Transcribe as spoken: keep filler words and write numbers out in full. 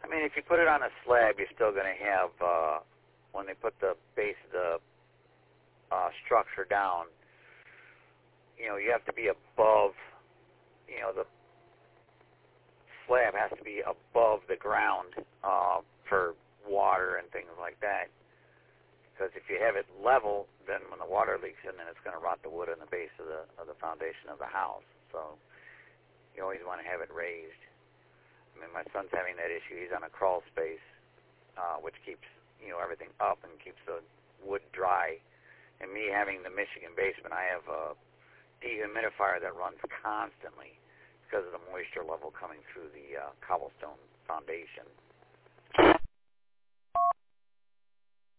mean, if you put it on a slab, you're still going to have, uh, when they put the base of the uh, structure down, you know, you have to be above, you know, the slab has to be above the ground uh, for water and things like that. Because if you have it level, then when the water leaks in, then it's going to rot the wood on the base of the of the foundation of the house. So you always want to have it raised. I mean, my son's having that issue. He's on a crawl space, uh, which keeps you know everything up and keeps the wood dry. And me having the Michigan basement, I have a dehumidifier that runs constantly because of the moisture level coming through the uh, cobblestone foundation.